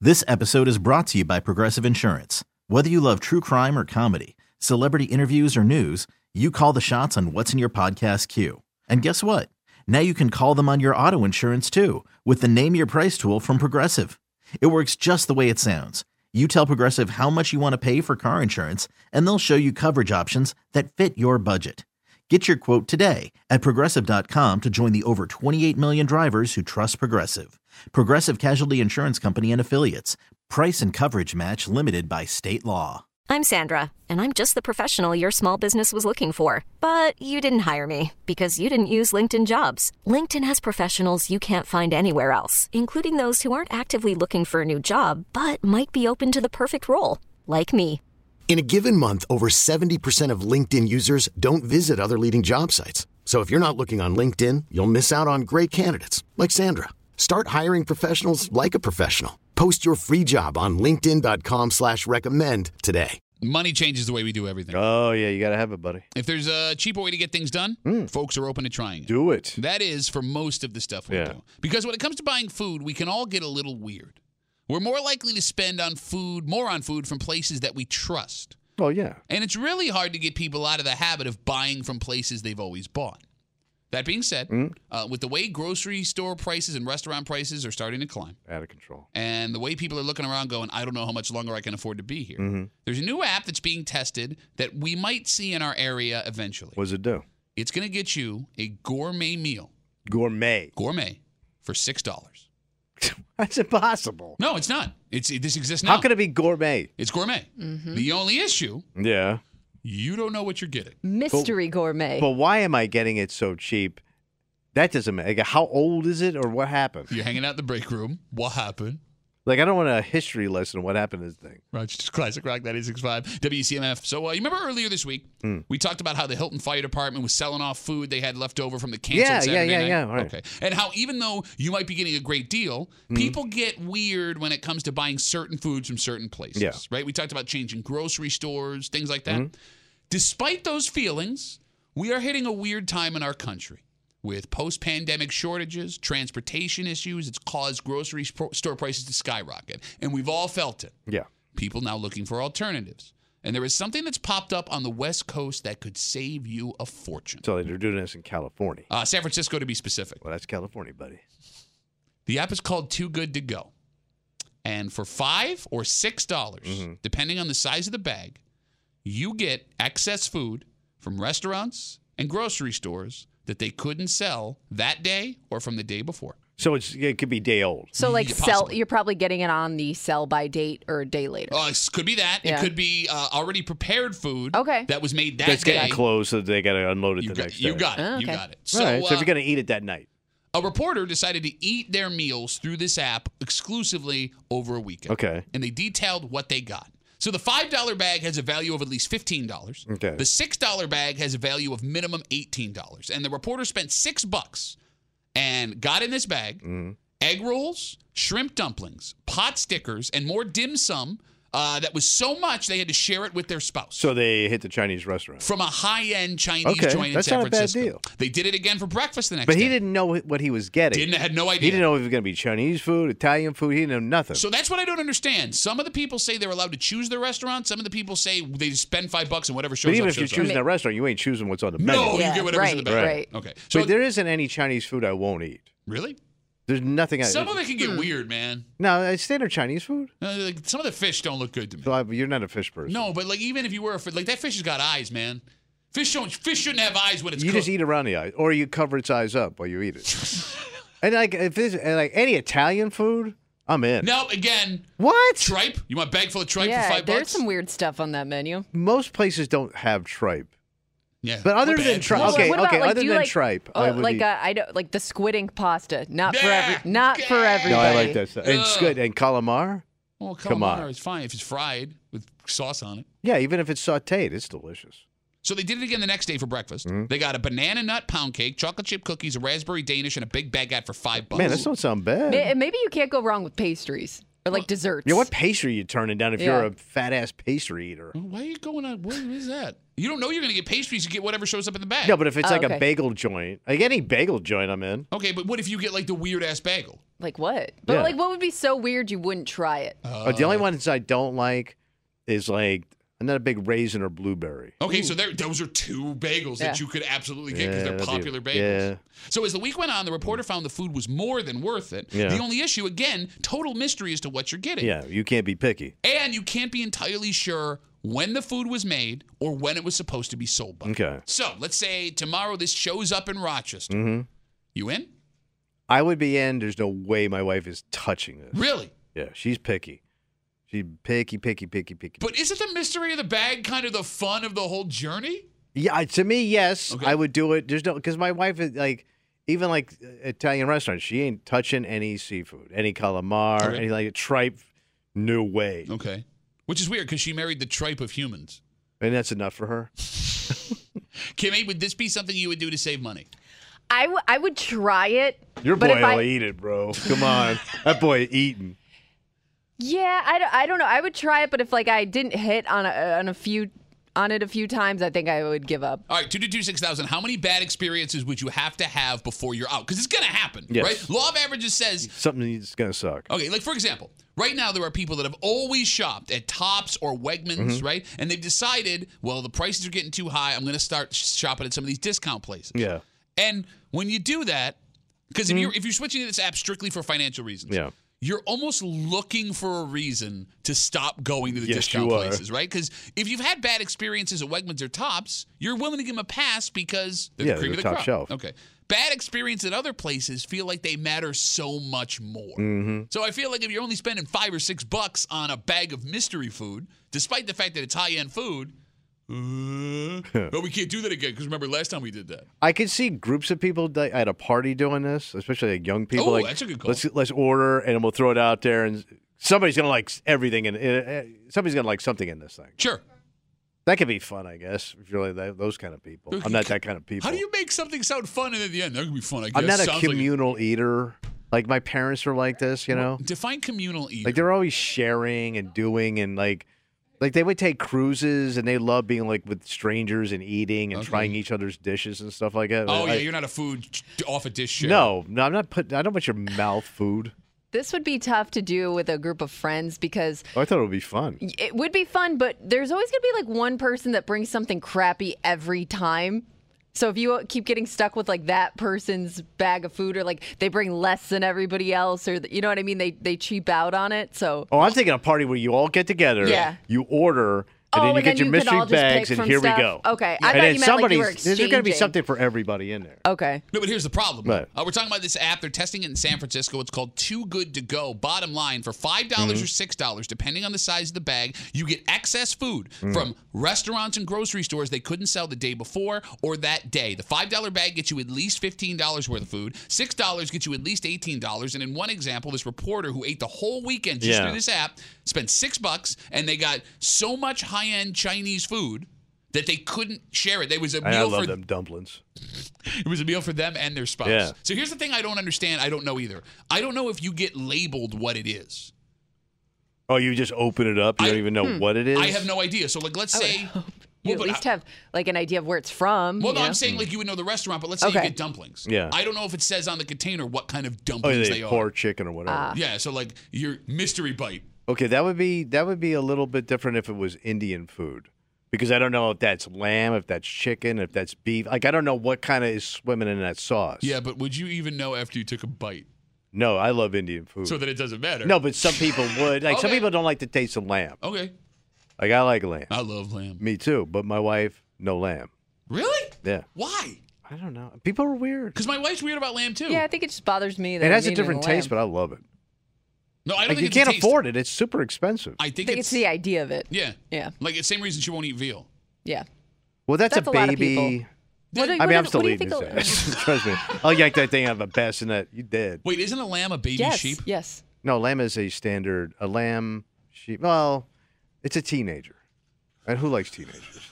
This episode is brought to you by Progressive Insurance. Whether you love true crime or comedy, celebrity interviews or news, you call the shots on what's in your podcast queue. And guess what? Now you can call them on your auto insurance too with the Name Your Price tool from Progressive. It works just the way it sounds. You tell Progressive how much you want to pay for car insurance, and they'll show you coverage options that fit your budget. Get your quote today at Progressive.com to join the over 28 million drivers who trust Progressive. Progressive Casualty Insurance Company and Affiliates. Price and coverage match limited by state law. I'm Sandra, and I'm just the professional your small business was looking for. But you didn't hire me because you didn't use LinkedIn Jobs. LinkedIn has professionals you can't find anywhere else, including those who aren't actively looking for a new job, but might be open to the perfect role, like me. In a given month, over 70% of LinkedIn users don't visit other leading job sites. So if you're not looking on LinkedIn, you'll miss out on great candidates like Sandra. Start hiring professionals like a professional. Post your free job on linkedin.com/recommend today. Money changes the way we do everything. Oh, yeah, you got to have it, buddy. If there's a cheaper way to get things done, folks are open to trying it. Do it. That is for most of the stuff we do. Because when it comes to buying food, we can all get a little weird. We're more likely to spend more on food from places that we trust. Oh, yeah. And it's really hard to get people out of the habit of buying from places they've always bought. That being said, with the way grocery store prices and restaurant prices are starting to climb. Out of control. And the way people are looking around going, I don't know how much longer I can afford to be here. There's a new app that's being tested that we might see in our area eventually. What does it do? It's going to get you a gourmet meal. Gourmet For $6. That's impossible. No, it's not. This exists now. How can it be gourmet? It's gourmet. The only issue, you don't know what you're getting. Mystery gourmet. But why am I getting it so cheap? That doesn't matter. Like, how old is it or what happened? You're hanging out in the break room. What happened? Like, I don't want a history lesson on what happened to this thing. Right, just Classic Rock 96.5, WCMF. So, you remember earlier this week, we talked about how the Hilton Fire Department was selling off food they had left over from the canceled Saturday night? Yeah. Right. Okay. And how even though you might be getting a great deal, people get weird when it comes to buying certain foods from certain places. Yeah. Right? We talked about changing grocery stores, things like that. Despite those feelings, we are hitting a weird time in our country. With post-pandemic shortages, transportation issues, it's caused grocery store prices to skyrocket. And we've all felt it. Yeah. People now looking for alternatives. And there is something that's popped up on the West Coast that could save you a fortune. So they're doing this in California. San Francisco, to be specific. Well, that's California, buddy. The app is called Too Good to Go. And for $5 or $6, depending on the size of the bag, you get excess food from restaurants and grocery stores that they couldn't sell that day or from the day before. So it could be day old. So like Possibly. you're probably getting it on the sell by date or a day later. It could be that. Yeah. It could be already prepared food that was made that That's day. getting closed, so they got to unload it the next day. You got it. Oh, You okay. got it. So, So, all right. So if you're going to eat it that night. a reporter decided to eat their meals through this app exclusively over a weekend. Okay. And they detailed what they got. So the $5 bag has a value of at least $15. Okay. The $6 bag has a value of minimum $18. And the reporter spent $6 and got in this bag egg rolls, shrimp dumplings, pot stickers, and more dim sum. That was so much they had to share it with their spouse. So they hit the Chinese restaurant. From a high-end Chinese Okay, joint in that's San not a bad Francisco. deal. They did it again for breakfast the next But day. he didn't know what he was getting. Had no idea. He didn't know if it was going to be Chinese food, Italian food. He didn't know nothing. So that's what I don't understand. Some of the people say they're allowed to choose their restaurant. Some of the people say they just spend $5 and whatever shows but even up, if you're shows up. choosing that restaurant, you ain't choosing what's on the menu. No, you get whatever's in the bag. Right. Okay. So But there isn't any Chinese food I won't eat. really? There's nothing. Some of it can get weird, man. No, it's standard Chinese food. Like, some of the fish don't look good to me. So you're not a fish person. No, but like even if you were a fish, like that fish has got eyes, man. Fish shouldn't have eyes when it's You cooked. just eat around the eyes, or you cover its eyes up while you eat it. And like if it's like any Italian food, I'm in. Now again, What? tripe? You want a bag full of tripe yeah, for $5? there's some weird stuff on that menu. Most places don't have tripe. Yeah, But other What than bad tripe, food? okay, What about, like, other do you than like- tripe, Oh, I would like eat. I don't like the squid ink pasta. Not for Yeah, everybody. No, I like that stuff. And it's Ugh. good. And calamar? Well, Come on. calamari is fine if it's fried with sauce on it. Yeah, even if it's sautéed, it's delicious. So they did it again the next day for breakfast. They got a banana nut pound cake, chocolate chip cookies, a raspberry Danish, and a big baguette for $5. Man, that don't sound bad. Maybe you can't go wrong with pastries. Or like desserts. Yeah, what pastry are you turning down if Yeah. you're a fat-ass pastry eater? Why are you going on? What is that? You don't know you're going to get pastries. You get whatever shows up in the bag. No, but if it's like okay. a bagel joint, like any bagel joint I'm in. Okay, but what if you get like the weird ass bagel? Like what? But Yeah. like what would be so weird you wouldn't try it? The only ones I don't like is like, I'm not a big raisin or blueberry. Okay, so those are two bagels that Yeah. you could absolutely get because they're that'd be- popular bagels. yeah. So as the week went on, the reporter found the food was more than worth it. Yeah. The only issue, again, total mystery as to what you're getting. Yeah, you can't be picky. And you can't be entirely sure when the food was made or when it was supposed to be sold by. Okay. So let's say tomorrow this shows up in Rochester. Mm-hmm. You in? I would be in. There's no way my wife is touching this. Really? Yeah, she's picky. She's picky. But isn't the mystery of the bag kind of the fun of the whole journey? Yeah, to me, yes, Okay. I would do it. There's no, because my wife is like, even like Italian restaurants, she ain't touching any seafood, any calamari, Okay. any like tripe. No way. Okay. Which is weird because she married the tripe of humans. And that's enough for her. Kimmy, would this be something you would do to save money? I would try it. Your but boy if will I, eat it, bro. Come on, that boy eating. Yeah, I don't know. I would try it, but if like I didn't hit on it a few times, I think I would give up. All right, 222-6000. How many bad experiences would you have to have before you're out? Because it's going to happen, Yes. right? Law of averages says, Something that's gonna suck. okay, like for example, right now there are people that have always shopped at Tops or Wegmans, Mm-hmm. right? And they've decided, well, the prices are getting too high. I'm going to start shopping at some of these discount places. Yeah, And when you do that, because if you're switching to this app strictly for financial reasons, yeah. you're almost looking for a reason to stop going to the Yes, discount you are. places, right? Because if you've had bad experiences at Wegmans or Tops, you're willing to give them a pass because they're Yeah, the cream they're of the top crop. shelf. Okay. Bad experience at other places feel like they matter so much more. Mm-hmm. So I feel like if you're only spending $5 or $6 on a bag of mystery food, despite the fact that it's high-end food, but we can't do that again because remember last time we did that. I could see groups of people at a party doing this, especially like young people. Oh, like, that's a good call. Let's order and we'll throw it out there, and somebody's gonna like everything, and somebody's gonna like something in this thing. Sure. That could be fun, I guess, if you're like those kind of people. I'm not that kind of people. How do you make something sound fun and at the end? That could be fun, I guess. I'm not a Sounds like communal eater. Like my parents are like this, you know. Define communal eating. Like they're always sharing and doing, and like they would take cruises, and they love being like with strangers and eating and Okay. trying each other's dishes and stuff like that. Oh, yeah, I- you're not a food off a dish share. No, I'm not putting. I don't want your mouth food. This would be tough to do with a group of friends because Oh, I thought it would be fun. it would be fun, but there's always going to be like one person that brings something crappy every time. So if you keep getting stuck with like that person's bag of food, or like they bring less than everybody else, or you know what I mean, they cheap out on it. So Oh, I'm thinking a party where you all get together. Yeah. You order. And then you and get your you could mystery all just bags, pick and from here stuff. we go. Okay, I and thought then you meant like you were there's going to be exchanging. something for everybody in there. Okay. No, but here's the problem. Right. We're talking about this app. They're testing it in San Francisco. It's called Too Good to Go. Bottom line, for $5 Mm-hmm. or $6, depending on the size of the bag, you get excess food Mm. from restaurants and grocery stores they couldn't sell the day before or that day. The $5 bag gets you at least $15 worth of food. $6 gets you at least $18. And in one example, this reporter who ate the whole weekend just Yeah. through this app spent $6, and they got so much high-end Chinese food that they couldn't share it. There was a I meal love for them dumplings. it was a meal for them and their spouse. Yeah. So here's the thing I don't understand. I don't know either. I don't know if you get labeled what it is. Oh, you just open it up. You don't even know what it is. I have no idea. So like, let's say, You well, at but least have like an idea of where it's from. well, you no, know? I'm saying like you would know the restaurant, but let's say you Okay. get dumplings. Yeah. I don't know if it says on the container what kind of Oh, dumplings they they are. pork, chicken, or whatever. Yeah. So like your mystery bite. Okay, that would be a little bit different if it was Indian food, because I don't know if that's lamb, if that's chicken, if that's beef. Like I don't know what kind of is swimming in that sauce. Yeah, but would you even know after you took a bite? No, I love Indian food. So that it doesn't matter. No, but some people would. Like some Okay. people don't like the taste of lamb. Okay. Like I like lamb. I love lamb. Me too, but my wife, no lamb. Really? Yeah. Why? I don't know. People are weird. Because my wife's weird about lamb too. Yeah, I think it just bothers me that It has a made in different lamb. taste, but I love it. No, I don't Like think you it's a can't taste. afford it. It's super expensive. I I think think it's the idea of it. yeah. Yeah. Like it's the same reason she won't eat veal. Yeah. Well, that's That's a a lot of baby. people. What do- I what mean, do- I'm still what do you eating think his the- ass. Trust me. I'll yank that thing out of a bassinet. You dead. Wait, isn't a lamb a baby Yes. sheep? Yes. No, lamb is a standard. A lamb, sheep. Well, it's a teenager. And who likes teenagers?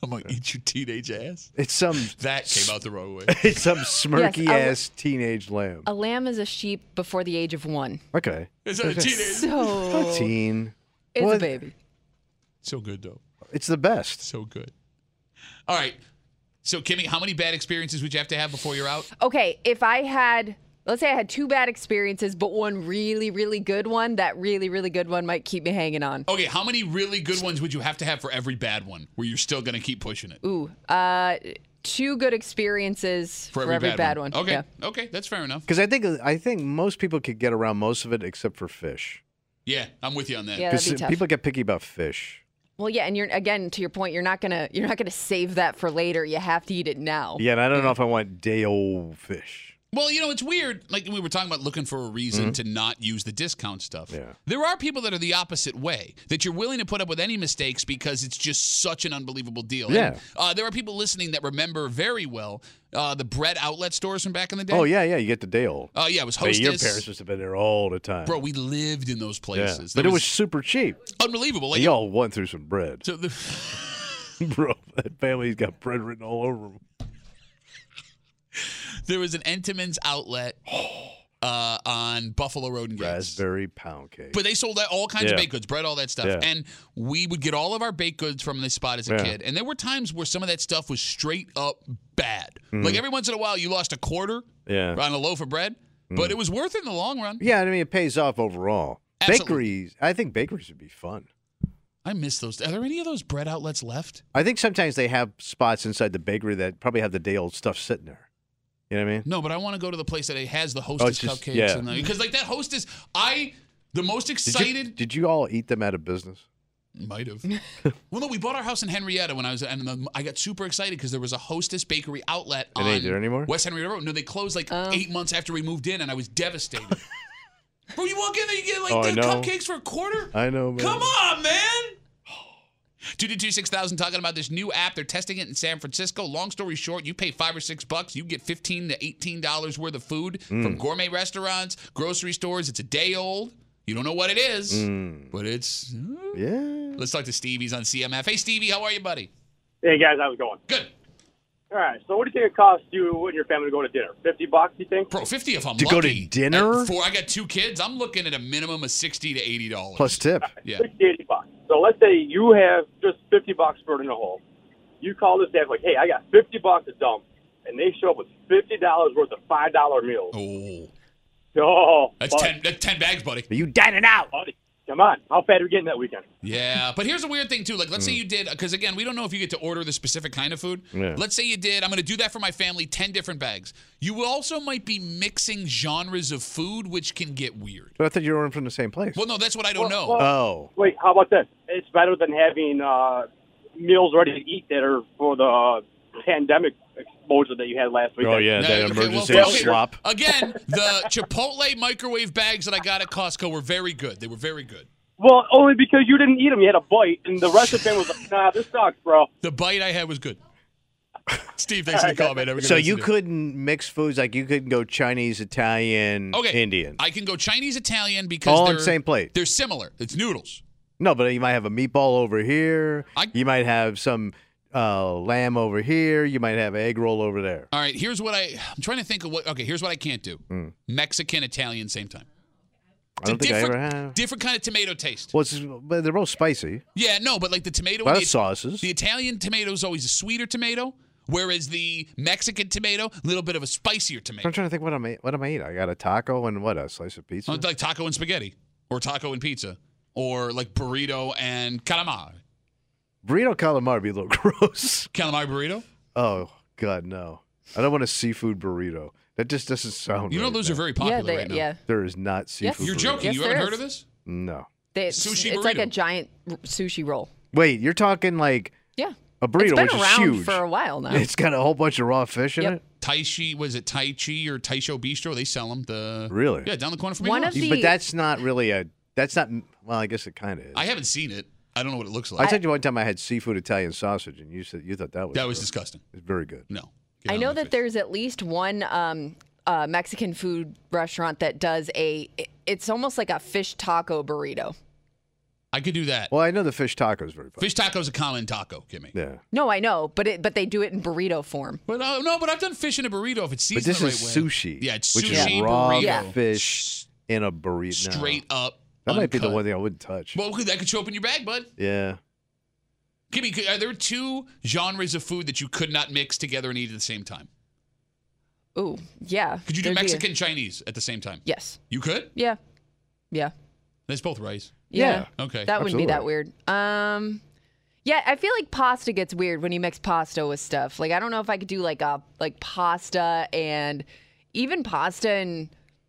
I'm going to eat your teenage ass. It's some That came out the wrong way. it's some smirky ass teenage lamb. A lamb is a sheep before the age of 1. Okay. Is that a teenage? So A teen. it's What? a baby. So good, though. It's the best. So good. All right. So, Kimmy, how many bad experiences would you have to have before you're out? Okay, if I had, let's say I had 2 bad experiences, but one really, really good one, that really, really good one might keep me hanging on. Okay, how many really good ones would you have to have for every bad one where you're still going to keep pushing it? Ooh, 2 good experiences for every bad one. Okay, Yeah. okay, that's fair enough. Because I think most people could get around most of it except for fish. Yeah, I'm with you on that. Yeah, that'd be Because tough. people get picky about fish. Well, yeah, and you're again to your point, you're not gonna save that for later. You have to eat it now. Yeah, and I don't know if I want day old fish. Well, it's weird. Like we were talking about looking for a reason to not use the discount stuff. Yeah. There are people that are the opposite way, that you're willing to put up with any mistakes because it's just such an unbelievable deal. Yeah. And, there are people listening that remember very well the bread outlet stores from back in the day. Oh, yeah, you get the day old. Oh, yeah, it was But Hostess. your parents must have been there all the time. Bro, we lived in those yeah. places. But There it was super cheap. unbelievable. Like, Y'all went through some bread. so the, Bro, that family's got bread written all over them. there was an Entenmann's outlet on Buffalo Road and Gates. Raspberry pound cake. But they sold all kinds of Yeah. baked goods, bread, all that stuff. Yeah. And we would get all of our baked goods from this spot as a Yeah. kid. And there were times where some of that stuff was straight up bad. Mm-hmm. Like every once in a while, you lost a quarter Yeah. on a loaf of bread, but it was worth it in the long run. Yeah, I mean, it pays off overall. Absolutely. Bakeries, I think bakeries would be fun. I miss those. Are there any of those bread outlets left? I think sometimes they have spots inside the bakery that probably have the day old stuff sitting there. You know what I mean? No, but I want to go to the place that has the Hostess just- cupcakes. yeah. Because like that Hostess, the most Did excited. did you all eat them out of business? Might have. Well, no, we bought our house in Henrietta when I was, and I got super excited because there was a Hostess bakery outlet It on ain't there anymore? West Henrietta Road. No, they closed like 8 months after we moved in, and I was devastated. Bro, you walk in there, you get like Oh, I the know. cupcakes for a quarter? I know, man. Come on, man. 222-6000 talking about this new app. They're testing it in San Francisco. Long story short, you pay $5 or $6, you get $15 to $18 worth of food from gourmet restaurants, grocery stores. It's a day old. You don't know what it is, but it's. Yeah. Let's talk to Stevie's on CMF. Hey, Stevie, how are you, buddy? Hey guys, how's it going? Good. All right, so what do you think it costs you and your family to go to dinner? $50, you think? Bro, 50 if I'm To lucky. go to dinner? I got 2 kids. I'm looking at a minimum of $60 to $80. Plus tip. Yeah. $60, $80. So let's say you have just $50 burned in a hole. You call this staff like, hey, I got $50 to dump, and they show up with $50 worth of $5 meals. Oh. Oh, That's buddy, 10 bags, buddy. But you dining out. buddy, come on. How fat are you getting that weekend? Yeah, but here's a weird thing, too. Like, let's say you did, because, again, we don't know if you get to order the specific kind of food. Yeah. Let's say you did, I'm going to do that for my family, 10 different bags. You also might be mixing genres of food, which can get weird. But I thought you were ordering from the same place. Well, no, that's what I don't know. Oh. Wait, how about this? It's better than having meals ready to eat that are for the pandemic exposure that you had last weekend. Oh, yeah, No, that okay, emergency well, okay, slop. Again, the Chipotle microwave bags that I got at Costco were very good. They were very good. Well, only because you didn't eat them. You had a bite, and the rest of the family was like, nah, this sucks, bro. The bite I had was good. Steve, thanks for the call, man. Have a good So rest you of the day. couldn't mix foods, like you couldn't go Chinese, Italian, Okay. Indian. I can go Chinese, Italian because All they're on the same plate. They're similar. It's noodles. No, but you might have a meatball over here. You might have some lamb over here. You might have egg roll over there. All right, here's what I'm trying to think of what. Okay, here's what I can't do: Mexican, Italian, same time. I don't think I ever have. Different kind of tomato taste. Well, but they're both spicy. Yeah, no, but like the tomato. Well, and that's sauces. The Italian tomato is always a sweeter tomato, whereas the Mexican tomato, a little bit of a spicier tomato. I'm trying to think what am I eating? I got a taco and what, a slice of pizza? Like taco and spaghetti, or taco and pizza, or like burrito and calamari. Burrito calamari would be a little gross. Calamari burrito. Oh, God, no. I don't want a seafood burrito. That just doesn't sound You know right, those are man. very popular right now. Yeah. There is not seafood You're burrito. joking. Yes, You haven't there heard is. of this? No. Sushi It's like a burrito. giant sushi roll. Wait, you're talking like Yeah. a burrito, It's been which is around huge. for a while now. It's got a whole bunch of raw fish in Yep. it? Taichi, was it Tai Chi or Taisho Bistro? They sell them. Really? Yeah, down the corner from One me. of the- But that's not really that's not, well, I guess it kind of is. I haven't seen it. I don't know what it looks I like. told you one time I had seafood Italian sausage, and you said you thought that was That was gross. disgusting. It's very good. No. Get I out know of my that face. there's at least one Mexican food restaurant that does it's almost like a fish taco burrito. I could do that. Well, I know the fish taco is very popular. Fish taco is a common taco, Kimmy. Yeah. No, I know, but they do it in burrito form. But no, but I've done fish in a burrito if it's seasoned But this the is right way. sushi. Yeah, it's which sushi is raw burrito. fish in a burrito. No. Straight up. That might be the uncut. one thing I wouldn't touch. Well, that could show up in your bag, bud. Yeah. Kimmy, are there 2 genres of food that you could not mix together and eat at the same time? Ooh, yeah. Could you do There'd be a- Mexican, Chinese at the same time? Yes. You could? Yeah. Yeah. That's both rice. Yeah. Okay. That wouldn't be that Absolutely. weird. Yeah, I feel like pasta gets weird when you mix pasta with stuff. Like I don't know if I could do like pasta and even pasta and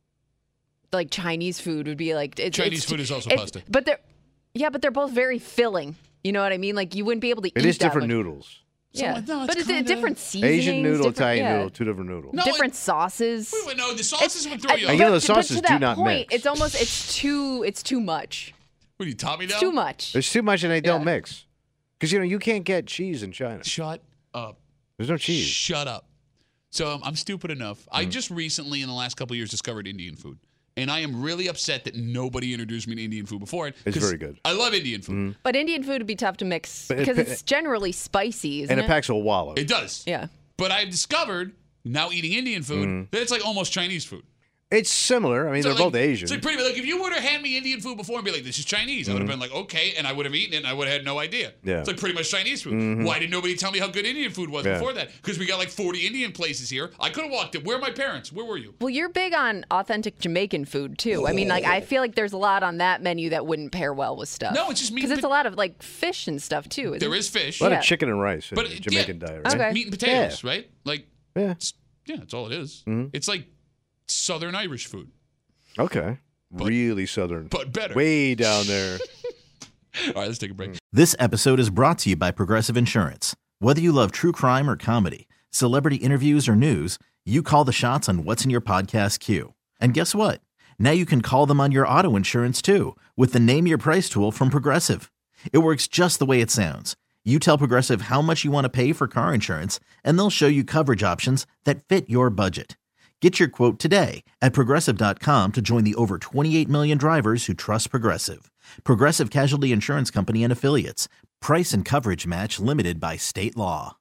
like Chinese food would be like Chinese food is also it's- pasta. But they're both very filling. You know what I mean? Like you wouldn't be able to eat It is that different much. noodles. Yeah. No, but it's it's kinda- different seasonings. Asian noodle, different- Italian yeah. noodle, 2 different noodles. No, Different sauces. Wait, no, the sauces would throw you I off. know the but sauces to do that not point, mix. it's too much. What are you, Tommy now? It's too much. There's too much and they don't Yeah. mix. Because, you can't get cheese in China. Shut up. There's no cheese. Shut up. So I'm stupid enough. I just recently, in the last couple of years, discovered Indian food. And I am really upset that nobody introduced me to Indian food before it. It's 'cause very good. I love Indian food. But Indian food would be tough to mix But because it- it's generally spicy, isn't And it? it packs a wallow. It does. Yeah. But I've discovered, now eating Indian food, that it's like almost Chinese food. It's similar. I mean, So, they're like, both Asian. It's like pretty like if you were to hand me Indian food before and be like, this is Chinese, I would have been like, okay, and I would have eaten it and I would have had no idea. Yeah. It's like pretty much Chinese food. Why did nobody tell me how good Indian food was Yeah. before that? Because we got like 40 Indian places here. I could have walked it. Where are my parents? Where were you? Well, you're big on authentic Jamaican food too. I mean, like I feel like there's a lot on that menu that wouldn't pair well with stuff. No, it's just meat because and it's a lot of like fish and stuff too. Isn't There it? is fish. a lot Yeah. of chicken and rice in But the Jamaican yeah, diet, it's right? Okay. meat and potatoes, right? Like, Yeah. yeah, that's all it is. It's like Southern Irish food, Okay. Really southern. but better. Way down there. All right, let's take a break. This episode is brought to you by Progressive Insurance. Whether you love true crime or comedy, celebrity interviews or news, you call the shots on what's in your podcast queue. And guess what? Now you can call them on your auto insurance too with the Name Your Price tool from Progressive. It works just the way it sounds. You tell Progressive how much you want to pay for car insurance, and they'll show you coverage options that fit your budget. Get your quote today at Progressive.com to join the over 28 million drivers who trust Progressive. Progressive Casualty Insurance Company and Affiliates. Price and coverage match limited by state law.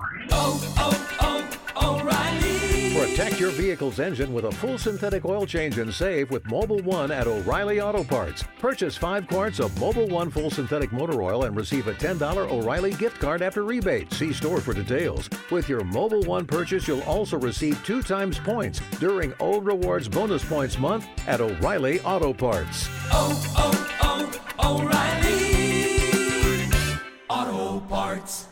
Protect your vehicle's engine with a full synthetic oil change and save with Mobile One at O'Reilly Auto Parts. Purchase 5 quarts of Mobile One full synthetic motor oil and receive a $10 O'Reilly gift card after rebate. See store for details. With your Mobile One purchase, you'll also receive 2 times points during O Rewards Bonus Points Month at O'Reilly Auto Parts. O'Reilly Auto Parts.